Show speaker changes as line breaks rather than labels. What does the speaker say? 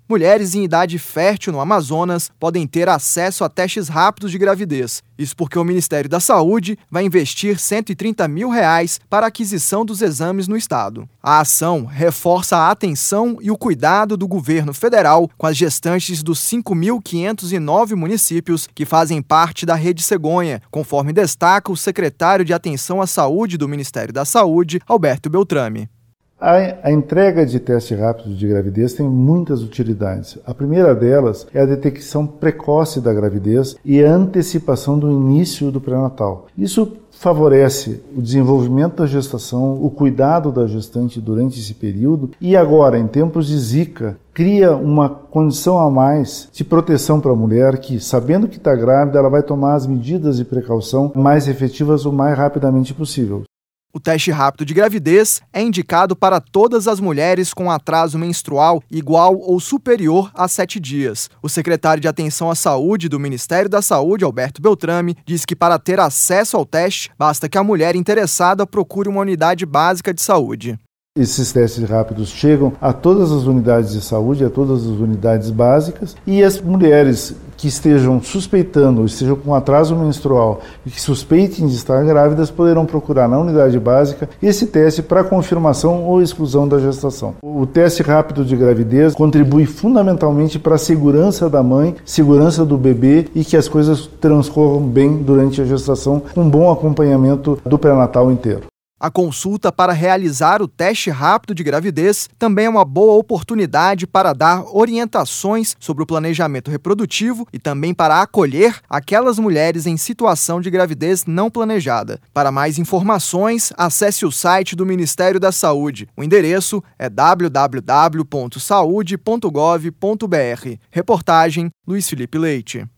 mulheres em idade fértil no Amazonas podem ter acesso a testes rápidos de gravidez. Isso porque o Ministério da Saúde vai investir R$ 130 mil para a aquisição dos exames no estado. A ação reforça a atenção e o cuidado do governo federal com as gestantes dos 5.509 municípios que fazem parte da Rede Cegonha, conforme destaca o secretário de Atenção à Saúde do Ministério da Saúde, Alberto Beltrame.
A entrega de teste rápido de gravidez tem muitas utilidades. A primeira delas é a detecção precoce da gravidez e a antecipação do início do pré-natal. Isso favorece o desenvolvimento da gestação, o cuidado da gestante durante esse período e agora, em tempos de Zika, cria uma condição a mais de proteção para a mulher que, sabendo que está grávida, ela vai tomar as medidas de precaução mais efetivas o mais rapidamente possível.
O teste rápido de gravidez é indicado para todas as mulheres com atraso menstrual igual ou superior a 7 dias. O secretário de Atenção à Saúde do Ministério da Saúde, Alberto Beltrame, diz que para ter acesso ao teste, basta que a mulher interessada procure uma unidade básica de saúde.
Esses testes rápidos chegam a todas as unidades de saúde, a todas as unidades básicas, e as mulheres que estejam suspeitando ou estejam com atraso menstrual e que suspeitem de estar grávidas poderão procurar na unidade básica esse teste para confirmação ou exclusão da gestação. O teste rápido de gravidez contribui fundamentalmente para a segurança da mãe, segurança do bebê e que as coisas transcorram bem durante a gestação, com um bom acompanhamento do pré-natal inteiro.
A consulta para realizar o teste rápido de gravidez também é uma boa oportunidade para dar orientações sobre o planejamento reprodutivo e também para acolher aquelas mulheres em situação de gravidez não planejada. Para mais informações, acesse o site do Ministério da Saúde. O endereço é www.saude.gov.br. Reportagem Luiz Felipe Leite.